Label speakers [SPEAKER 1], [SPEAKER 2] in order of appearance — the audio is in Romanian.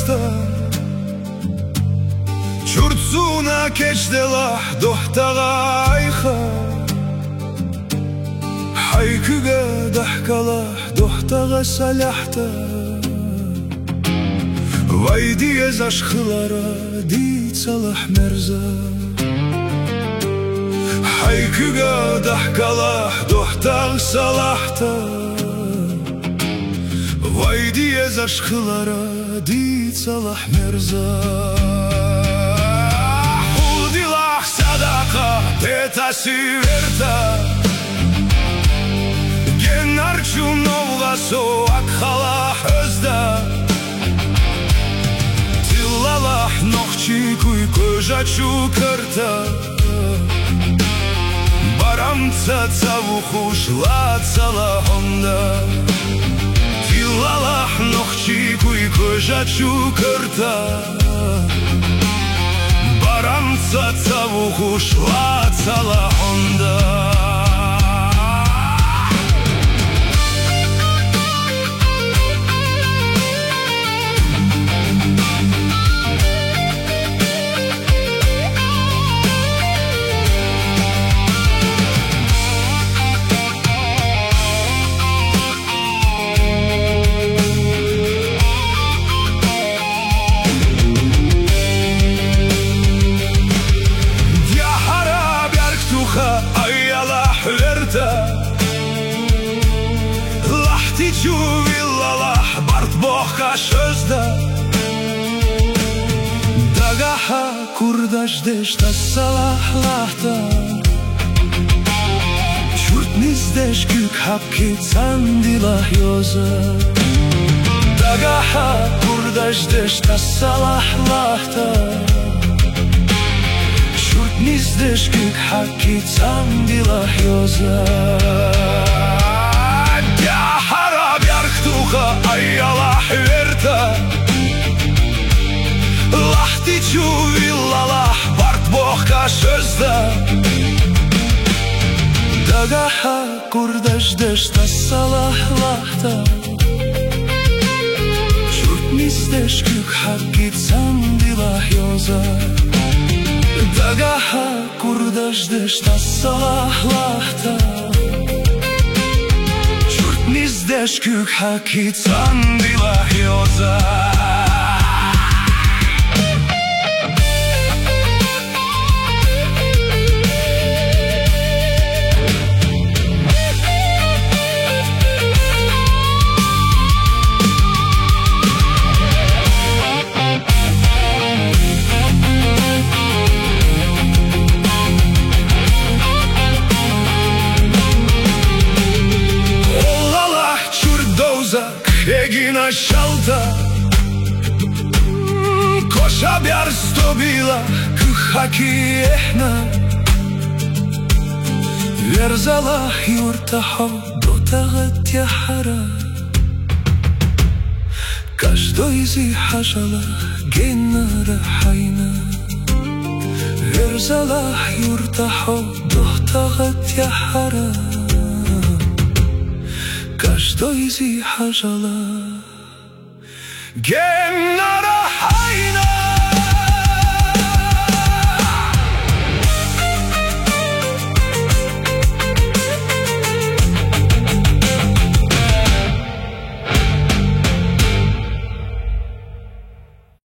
[SPEAKER 1] östa Çurtsuna keçdelah dohtağa ayxa Haykıga dahkalah dohtağa salahta Vay diye zaşkılara di salah merza Haykıga dahkalah dohtağa salahta Vay diye zaşkılara di salah merza Hudilah sadaka tetasi verta Genarçu novlaso akhalah özda Tillalah nohçi kuy kojaçu karta Baramca cavuchuş latsalah onda Tillalah nohçi kuy kojaçu karta Baramca cavuchuş latsalah onda Lahtiću villalah bart bohka šözda Dagaha kurdaždeš ta salah lahta Čurtnizdeš kük hapki candilah joza Dagaha kurdaždeš ta salah lahta Čurtnizdeš kük hapki candilah joza Ayyalah verta Lahtiću villalah bart bohka šözda Dagaha kurdaždeš ta salah lahta Čurtnizdeš kük hapki candilah joza Dagaha kurdaždeš ta salah lahta Nizdeš kük haki candilah joza Egina šalta Koša bjarsto bila Kuhaki ehna Verzalah yurtaho Dotagat yahara Каждой зи хажала Генара хайна Verzalah yurtaho Dotagat yahara Каждой зи хажала Генна